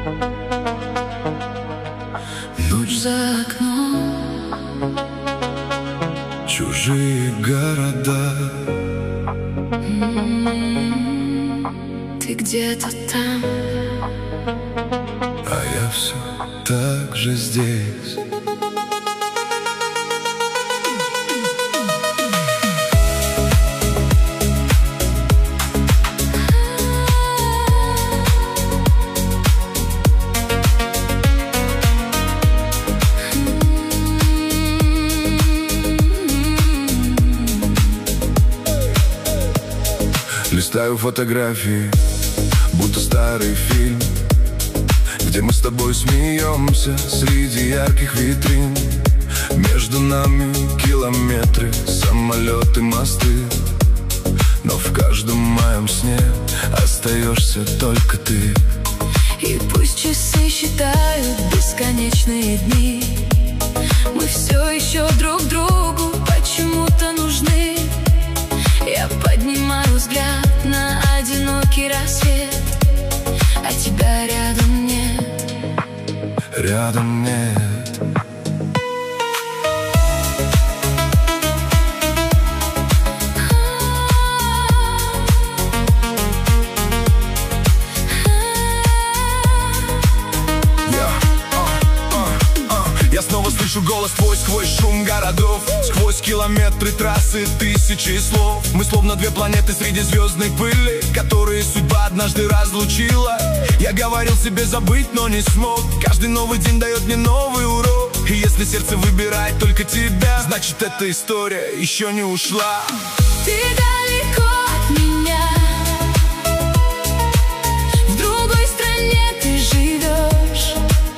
Ночь за окном, чужие города. Ты где-то там, А я все так же здесь. Листаю фотографии, будто старый фильм, где мы с тобой смеемся среди ярких витрин. Между нами километры, самолеты, мосты, но в каждом моем сне остаешься только ты. и пусть часы считают бесконечные дни, мы все еще друг другу почему-то нужны. Я поднимаю взгляд на одинокий рассвет, а тебя рядом нет. Рядом нет. Я снова слышу голос твой сквозь шум городов, сквозь километры трассы, тысячи слов. Мы словно две планеты среди звездной пыли, которые судьба однажды разлучила. Я говорил себе забыть, но не смог. Каждый новый день дает мне новый урок. И если сердце выбирает только тебя, значит эта история еще не ушла. Ты далеко от меня, в другой стране ты живешь.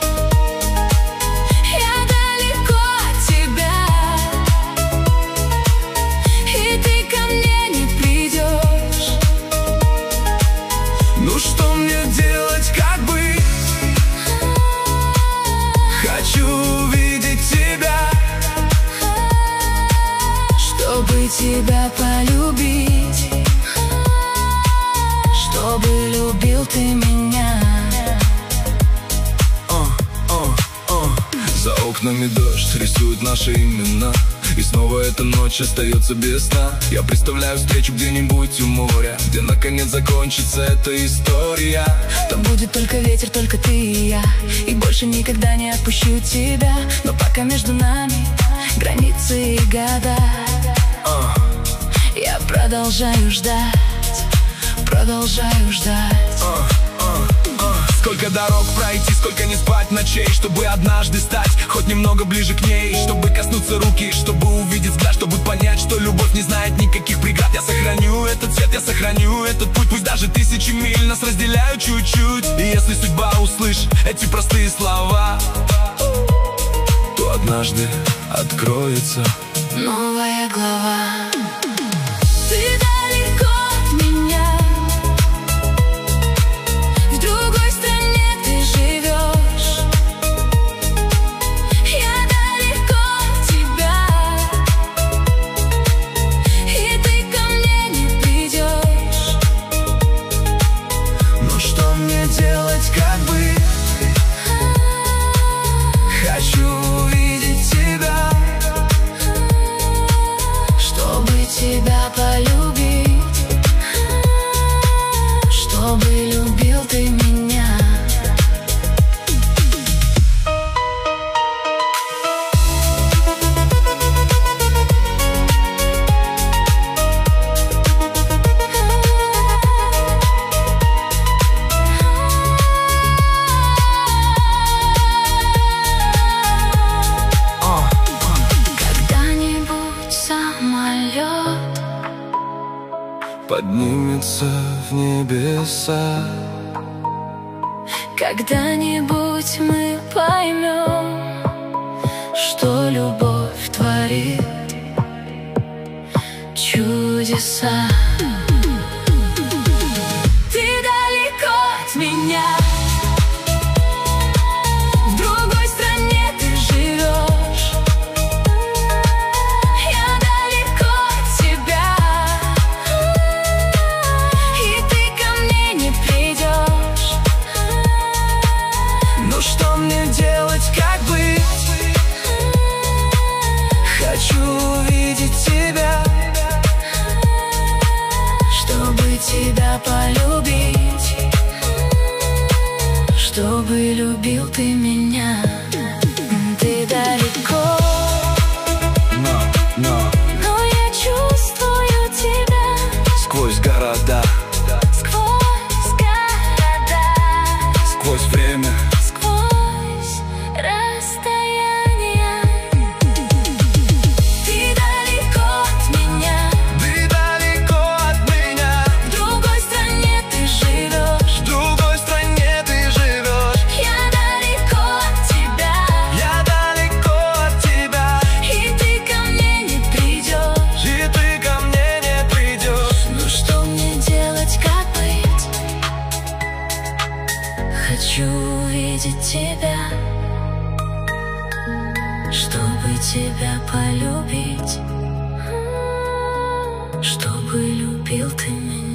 Я далеко от тебя, и ты ко мне не придешь. Ну что мне делать, как быть? Хочу увидеть тебя, чтобы тебя полюбить, чтобы любил ты меня. За окнами дождь рисует наши имена, и снова эта ночь остается без сна. Я представляю встречу где-нибудь у моря, где наконец закончится эта история. Там будет только ветер, только ты и я, и больше никогда не отпущу тебя. Но пока между нами границы и года, я продолжаю ждать, продолжаю ждать. Сколько дорог пройти, сколько не спать ночей, чтобы однажды стать хоть немного ближе к ней, чтобы коснуться руки, чтобы увидеть взгляд, чтобы понять, что любовь не знает никаких преград. Я сохраню этот цвет, я сохраню этот путь, пусть даже тысячи миль нас разделяют чуть-чуть. И если судьба услышит эти простые слова, то однажды откроется новая глава. Ты далеко от меня, в другой стране ты живешь. Я далеко от тебя, и ты ко мне не придешь. Ну что мне делать, как быть? Хочу увидеть тебя, чтобы тебя полюбить, чтобы любил ты меня. Когда-нибудь самолет поднимется в небеса. Когда-нибудь мы поймем, что любовь творит чудеса. Ты далеко от меня, в другой стране ты живешь. Я далеко от тебя, и ты ко мне не придешь. тебя полюбить, чтобы любил ты меня. Ты далеко, но я чувствую тебя сквозь города, сквозь время, сквозь расстояние. Ты далеко от меня, ты далеко от меня. в другой стране ты живешь, В другой стране ты живешь. я далеко от тебя, Я далеко от тебя. и ты ко мне не придешь. И ты ко мне не придешь. Ну что мне делать, как быть? Хочу увидеть тебя, чтобы тебя полюбить, чтобы любил ты меня.